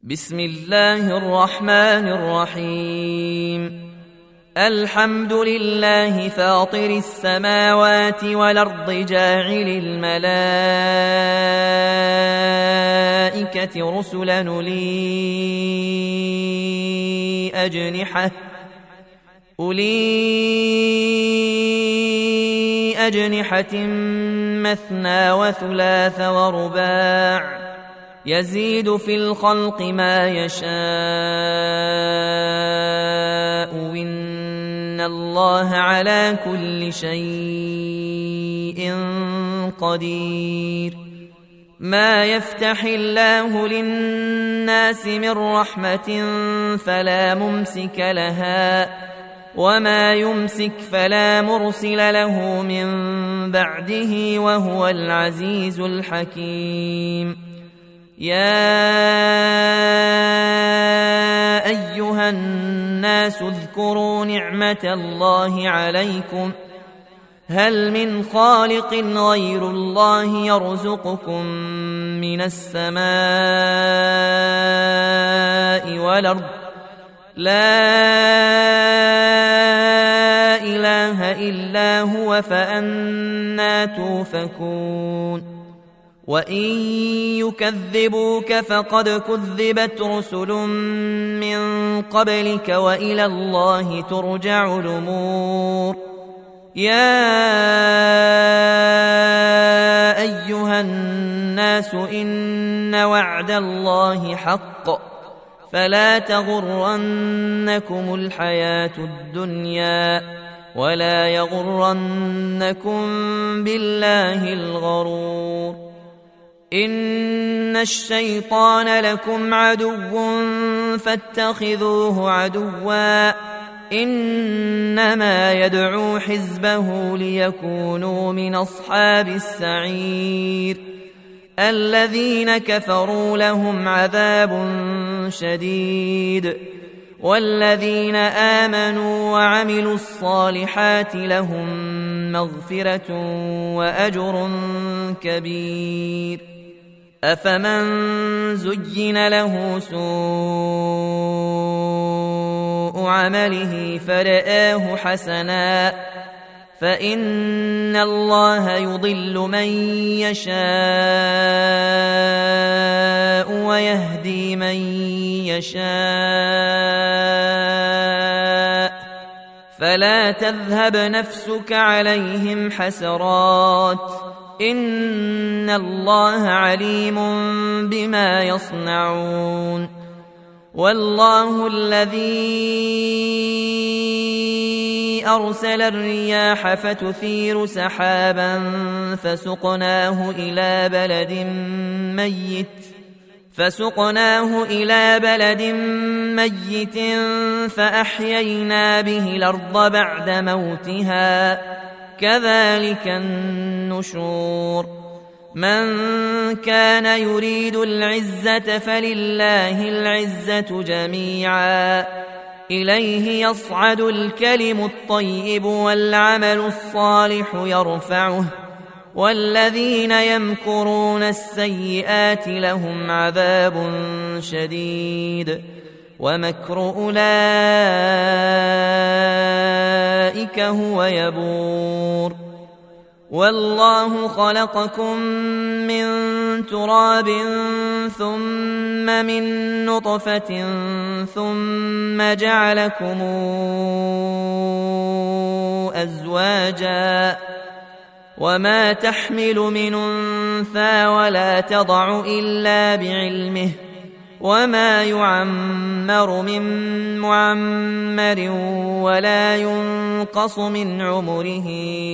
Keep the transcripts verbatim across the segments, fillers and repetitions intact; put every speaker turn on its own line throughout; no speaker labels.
بسم الله الرحمن الرحيم. الحمد لله فاطر السماوات والأرض جاعل الملائكة رسلا أولي أجنحة أولي أجنحة مثنى وثلاث ورباع يزيد في الخلق ما يشاء إن الله على كل شيء قدير. ما يفتح الله للناس من رحمة فلا ممسك لها وما يمسك فلا مرسل له من بعده وهو العزيز الحكيم. يا أيها الناس اذكروا نعمة الله عليكم هل من خالق غير الله يرزقكم من السماء والأرض لا إله إلا هو فأنى توفكون. وإن يكذبوك فقد كذبت رسل من قبلك وإلى الله ترجع الأمور. يا أيها الناس إن وعد الله حق فلا تغرنكم الحياة الدنيا ولا يغرنكم بالله الغرور. إن الشيطان لكم عدو فاتخذوه عدوا إنما يدعو حزبه ليكونوا من أصحاب السعير. الذين كفروا لهم عذاب شديد والذين آمنوا وعملوا الصالحات لهم مغفرة وأجر كبير. أفمن زين له سوء عمله فرآه حسنا فإن الله يضل من يشاء ويهدي من يشاء فلا تذهب نفسك عليهم حسرات إن الله عليم بما يصنعون. والله الذي أرسل الرياح فتثير سحابا فسقناه إلى بلد ميت فسقناه إلى بلد ميت فأحيينا به الأرض بعد موتها كذلك النشور. من كان يريد العزة فلله العزة جميعا إليه يصعد الكلم الطيب والعمل الصالح يرفعه والذين يمكرون السيئات لهم عذاب شديد ومكر أولئك هو يبور. والله خلقكم من تراب ثم من نطفة ثم جعلكم أزواجا وما تحمل من أنثى ولا تضع إلا بعلمه وما يعمر من معمر ولا ينقص من عمره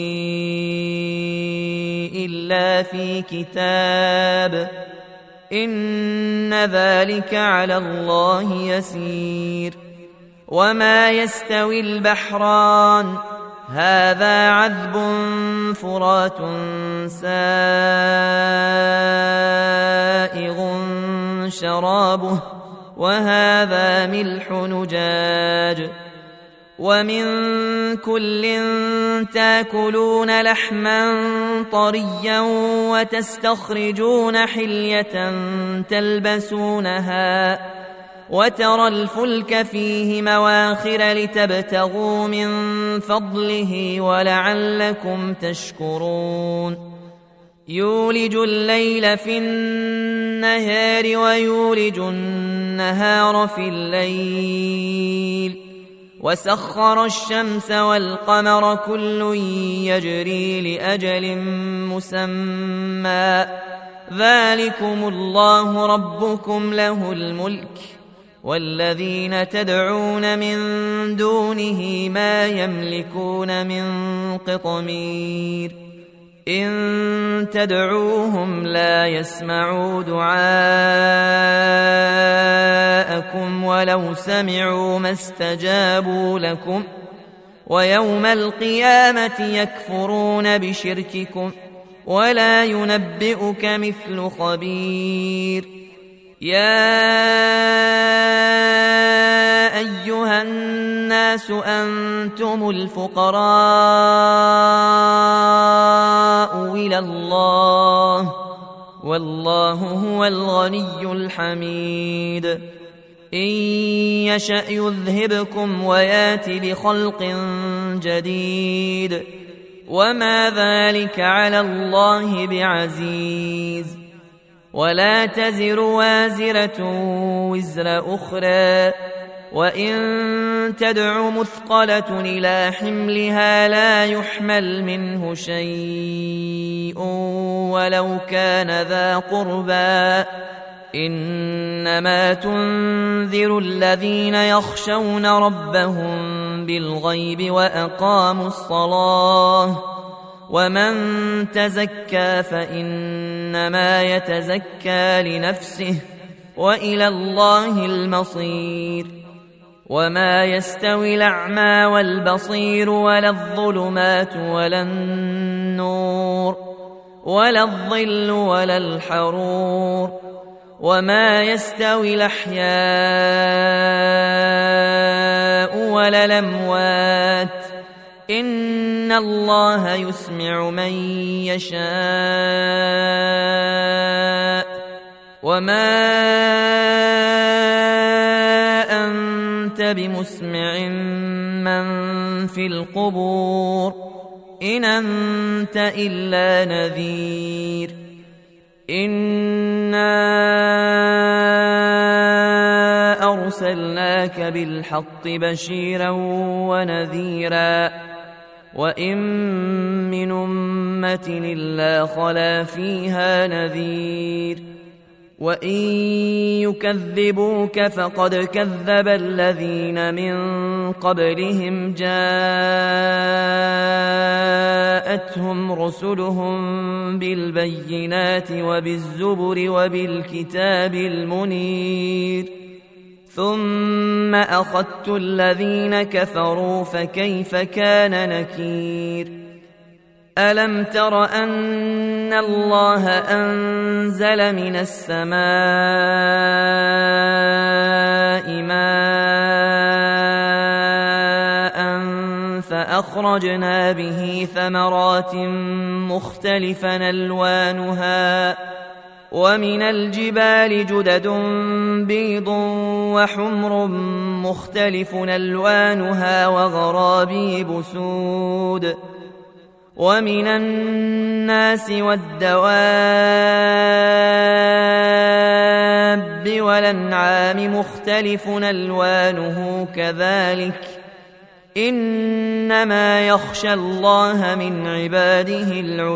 إلا في كتاب إن ذلك على الله يسير. وما يستوي البحران هذا عذب فرات سائغ شرابه وهذا ملح نجاج ومن كل تاكلون لحما طريا وتستخرجون حلية تلبسونها وترى الفلك فيه مواخر لتبتغوا من فضله ولعلكم تشكرون يولج الليل في النهار ويولج النهار في الليل وسخر الشمس والقمر كل يجري لأجل مسمى ذلكم الله ربكم له الملك والذين تدعون من دونه ما يملكون من قطمير إن تدعوهم لا يسمعوا دعاءكم ولو سمعوا ما استجابوا لكم ويوم القيامة يكفرون بشرككم ولا ينبئك مثل خبير يا أيها الناس أنتم الفقراء إلى الله والله هو الغني الحميد إن يشأ يذهبكم ويات بخلق جديد وما ذلك على الله بعزيز ولا تزر وازرة وزر أخرى وإن تدع مثقلة إلى حملها لا يحمل منه شيء ولو كان ذا قربى إنما تنذر الذين يخشون ربهم بالغيب وأقاموا الصلاة ومن تزكى فإنما يتزكى لنفسه وإلى الله المصير وما يستوي الأعمى والبصير ولا الظلمات ولا النور ولا الظل ولا الحرور وما يستوي الأحياء ولا الأموات إن الله يسمع من يشاء وما أنت بمسمع من في القبور إن أنت إلا نذير إنا أرسلناك بالحق بشيرا ونذيرا وإن من أمة إلا خلا فيها نذير وإن يكذبوك فقد كذب الذين من قبلهم جاءتهم رسلهم بالبينات وبالزبر وبالكتاب المنير ثم أخذت الذين كفروا فكيف كان نكير ألم تر أن الله أنزل من السماء ماء فأخرجنا به ثمرات مختلفا ألوانها ومن الجبال جدد بيض وحمر مختلف ألوانها وغرابيب سود ومن الناس والدواب والأنعام مختلف ألوانه كذلك إنما يخشى الله من عباده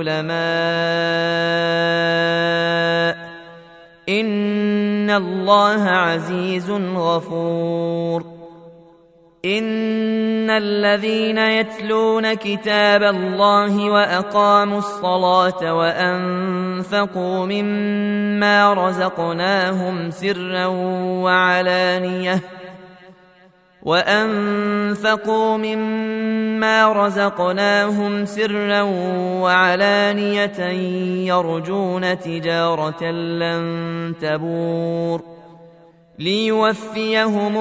العلماء إن الله عزيز غفور إن الذين يتلون كتاب الله وأقاموا الصلاة وأنفقوا مما رزقناهم سرا وعلانية وأنفقوا مما رزقناهم سرا وعلانية يرجون تجارة لن تبور ليوفيهم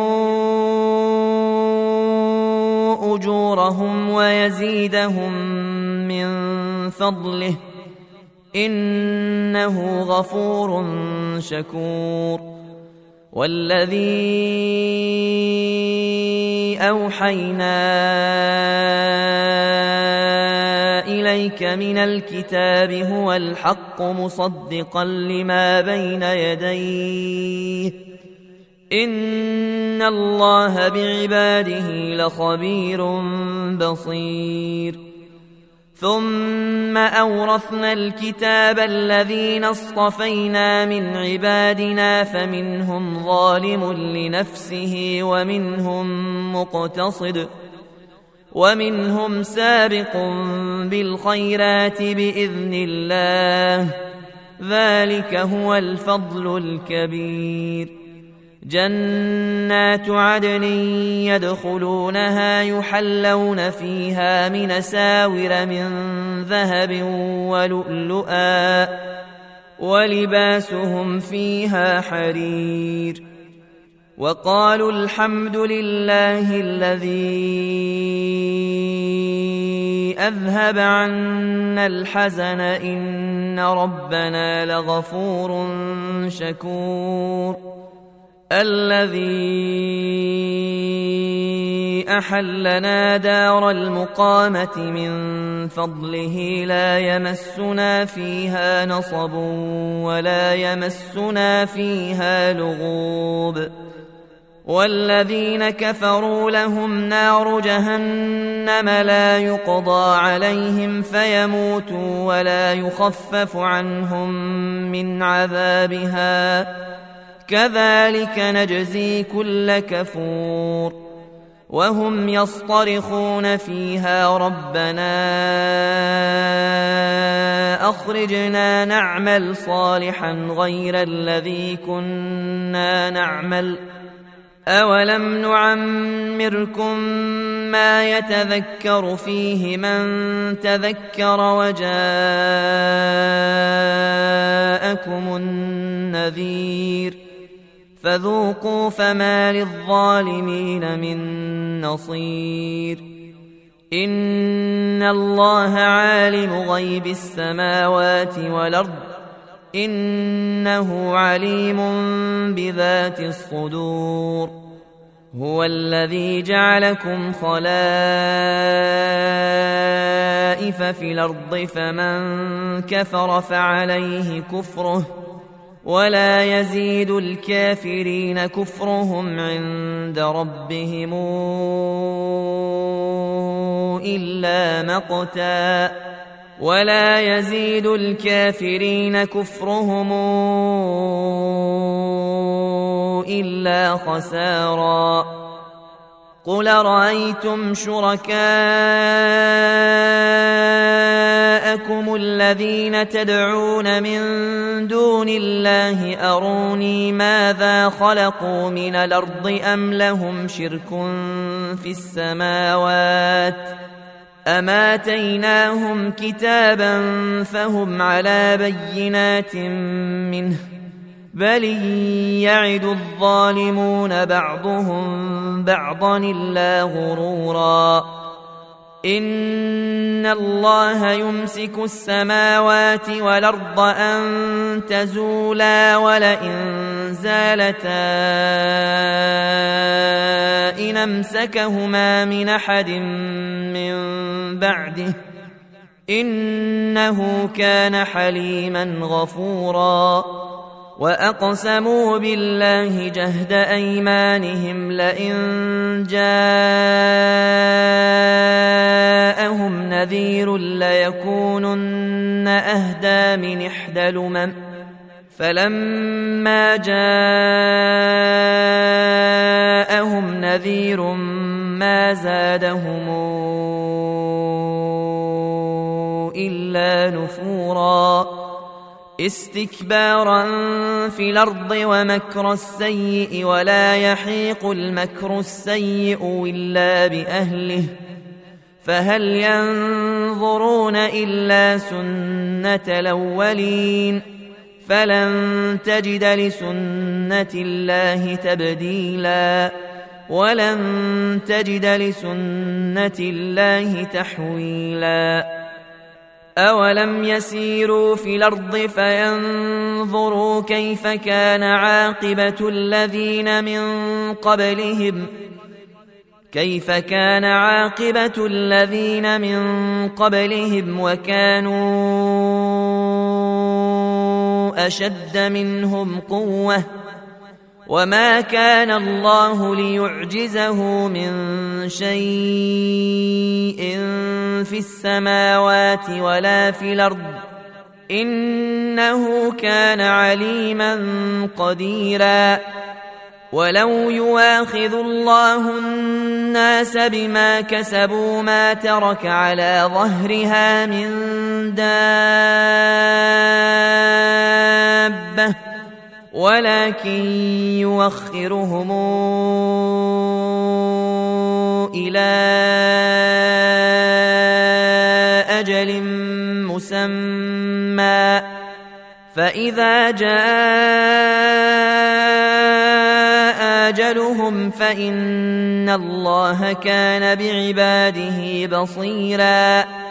أجورهم ويزيدهم من فضله إنه غفور شكور والذي أوحينا إليك من الكتاب هو الحق مصدقا لما بين يديه إن الله بعباده لخبير بصير ثم أورثنا الكتاب الذين اصطفينا من عبادنا فمنهم ظالم لنفسه ومنهم مقتصد ومنهم سابق بالخيرات بإذن الله ذلك هو الفضل الكبير جنات عدن يدخلونها يحلون فيها من ساور من ذهب ولؤلؤا ولباسهم فيها حرير وقالوا الحمد لله الذي أذهب عنا الحزن إن ربنا لغفور شكور الذي أحلنا دار المقامة من فضله لا يمسنا فيها نصب ولا يمسنا فيها لغوب والذين كفروا لهم نار جهنم لا يقضى عليهم فيموتوا ولا يخفف عنهم من عذابها كذلك نجزي كل كفور وهم يصطرخون فيها ربنا أخرجنا نعمل صالحا غير الذي كنا نعمل أولم نعمركم ما يتذكر فيه من تذكر وجاءكم النذير فذوقوا فما للظالمين من نصير إن الله عالم غيب السماوات والأرض إنه عليم بذات الصدور هو الذي جعلكم خلائف في الأرض فمن كفر فعليه كفره ولا يزيد الكافرين كفرهم عند ربهم إلا مقتا ولا يزيد الكافرين كفرهم إلا خسارا قل رأيتم شركاءكم الذين تدعون من دون الله أروني ماذا خلقوا من الأرض أم لهم شرك في السماوات أم آتيناهم كتابا فهم على بينات منه بل يعد الظالمون بعضهم بعضا إلا غرورا إن الله يمسك السماوات والأرض أن تزولا ولئن زالتا إن أمسكهما من أحد من بعده إنه كان حليما غفورا وأقسموا بالله جهد أيمانهم لئن جاءهم نذير ليكونن أهدى من إحدى الأمم فلما جاءهم نذير ما زادهم إلا نفورا استكبارا في الأرض ومكر السيء ولا يحيق المكر السيء إلا بأهله فهل ينظرون إلا سنة الأولين فلن تجد لسنة الله تبديلا ولن تجد لسنة الله تحويلا أولم يسيروا في الأرض فينظروا كيف كان عاقبة الذين من قبلهم كيف كان عاقبة الذين من قبلهم وكانوا أشد منهم قوة وما كان الله ليعجزه من شيء في السماوات ولا في الأرض إنه كان عليما قديرا. ولو يواخذ الله الناس بما كسبوا ما ترك على ظهرها من دابة ولكن يوخرهم إلى أجل مسمى فإذا جاء أجلهم فإن الله كان بعباده بصيرا.